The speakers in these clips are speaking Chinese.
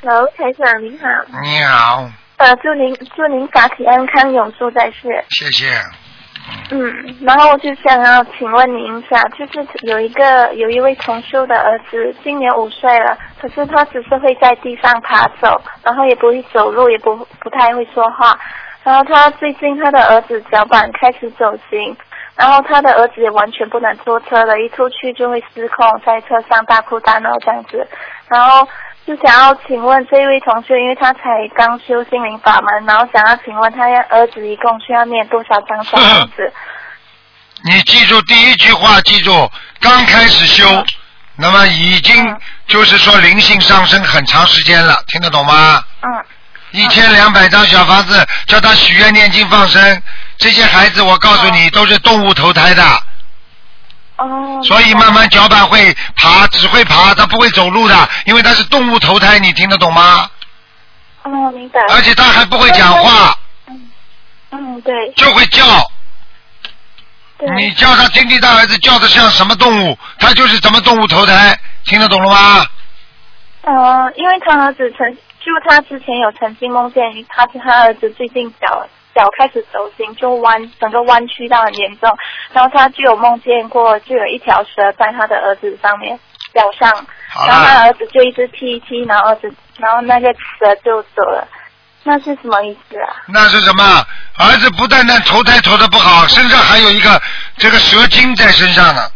Hello，台长您好。 你好。 祝您法体安康，永驻在世。 谢谢。 然后我就想要请问您一下，就是有一位同修的儿子，今年5岁了，可是他只是会在地上爬走，然后也不会走路，也不太会说话。然后他最近他的儿子脚板开始走形，然后他的儿子也完全不能坐车了，一出去就会失控，在车上大哭大闹这样子。然后就想要请问这位同学，因为他才刚修心灵法门，然后想要请问他儿子一共需要念多少张小房子？ 你记住第一句话，记住刚开始修，那么已经就是说灵性上升很长时间了，听得懂吗？1200张小房子，叫他许愿念经放生，这些孩子我告诉你都是动物投胎的。所以慢慢脚板会爬，只会爬，他不会走路的，因为他是动物投胎，你听得懂吗？ 明白。 而且他还不会讲话。 对。 就会叫。你叫他听听大儿子叫的像什么动物，他就是什么动物投胎，听得懂了吗？ 因为他儿子他之前有曾经梦见他儿子最近脚开始走形，就整个弯曲到很严重，然后他就有梦见过，就有一条蛇在他的儿子上面脚上，然后他儿子就一直踢，然后那个蛇就走了。那是什么意思啊？ 那是什么？儿子不但投胎投得不好，身上还有一个这个蛇精在身上呢。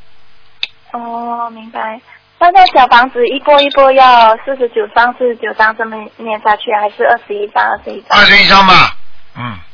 明白。那小房子一波一波要49张这么念下去，还是21张？21张吧。